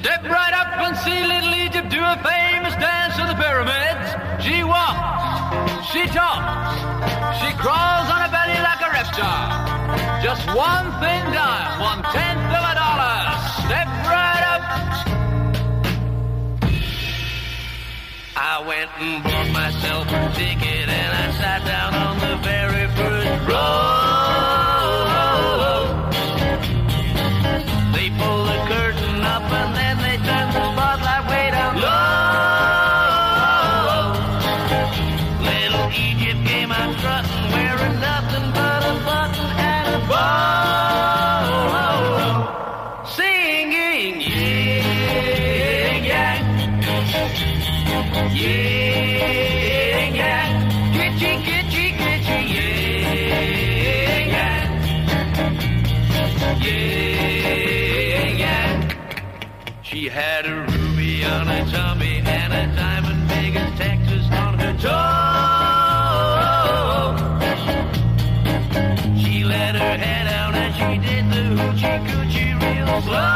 Step right up and see little Egypt do a famous dance to the pyramids. She walks, she talks, she crawls on her belly like a reptile. Just one thin dime, 1/10 of a dollar. Step right up. I went and bought myself a ticket and I sat down on the very first row. They pulled the curtain up and then they turned the spotlight way down low. Little Egypt came out strutting, wearing nothing but a button and a bow. Singing, yeah, yeah. Yeah, yeah, gitchy, gitchy, gitchy, yeah, yeah, yeah, yeah. She had a ruby on her tummy and a diamond big as Texas on her toe. She let her head out and she did the hoochie coochie real slow.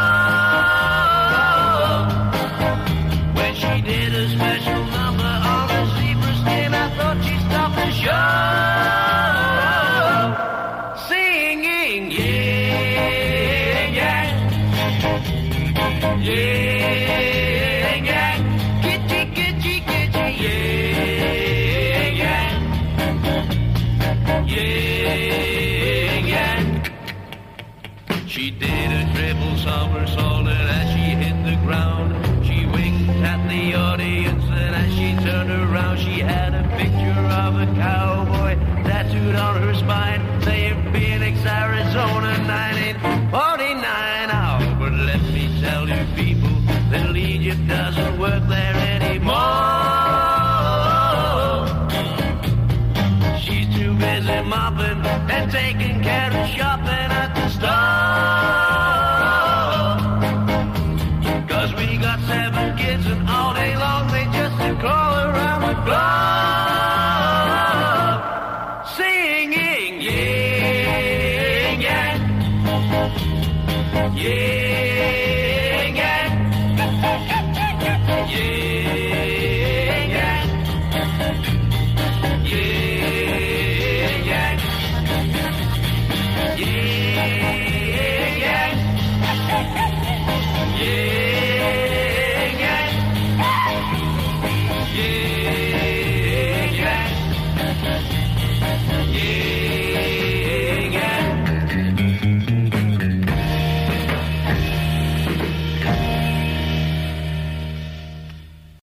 When she did a special number on a zebra skin, I thought she stopped the show. Singing, yeah, yeah, yeah, yeah, gitchy, gitchy, gitchy, yeah, yeah, yeah, yeah. She did a triple somersault and as she hit the ground, she winked at the audience, and as she turned around, she had a picture of a cowboy tattooed on her spine, saying Phoenix, Arizona, 1949. Oh, but let me tell you people, little Egypt doesn't work there.